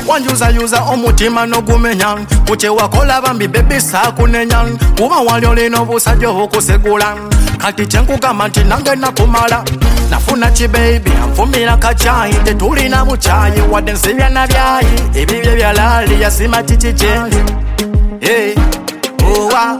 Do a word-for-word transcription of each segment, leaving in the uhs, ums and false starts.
wanjuzayuza omutima n'ogumenya kukye wakola bambi bebi saakunenya kuba wali olina obusajja obukusegula kati kyenkugamba nti nange nakumala nafuna kibebi anfumira kacayi tetulina bucayi wadde nsibya na byayi ebibye byalaali yasima kiki kyendi hey, owa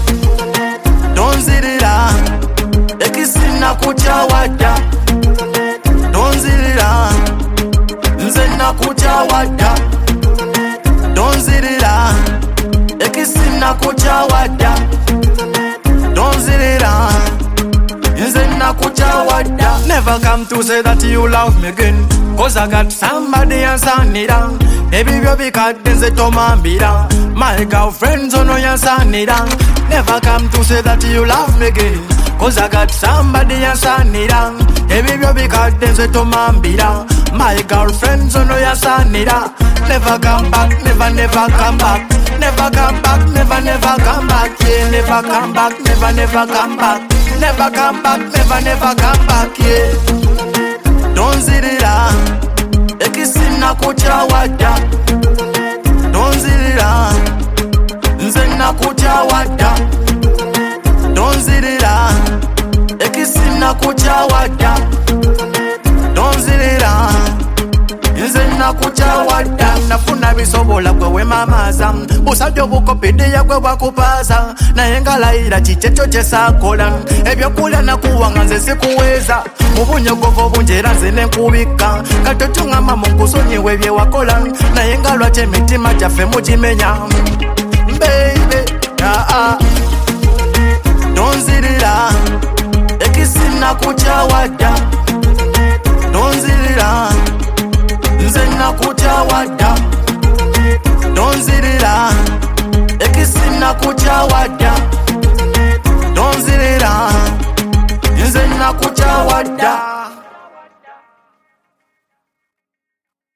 tonzirira ekisina kutya wadda tonzirira nze nakutya wadda tonzirira ekisina kutya wadda tonzirira nze nakutya wadda. Never come to say that you love me again, cause I got somebody yansanira ebibyo bikadde nze tomambira my girlfriends ono yansanira. Never come to say that you love me again, cause I got somebody yansanira ebibyo bikadde nze tomambira my girlfriends ono yansanira. Never come back, never never come back, never come back, never never come back, yeah, never come back, never never come back, never come back, never never come back, yeah. Tonzirira ekisina kutya wadda tonzirira nze nakutya wadda tonzirira ekisina kutya wadda tonzirira nze nakutya wadda. Nafuna bisobola gwe wemamaza busajja obukopidiya gwe bwakupaza naye ngalayira kikekyo kyesaakola ebyokulya nakuwanga nze sikuweeza mubunyogovu obungi era nze nenkubikka kati otuŋŋamba mu nkusonyiwa ebyewakola naye nga lwaki emitima gyaffe mugimenya baby, ah, ah.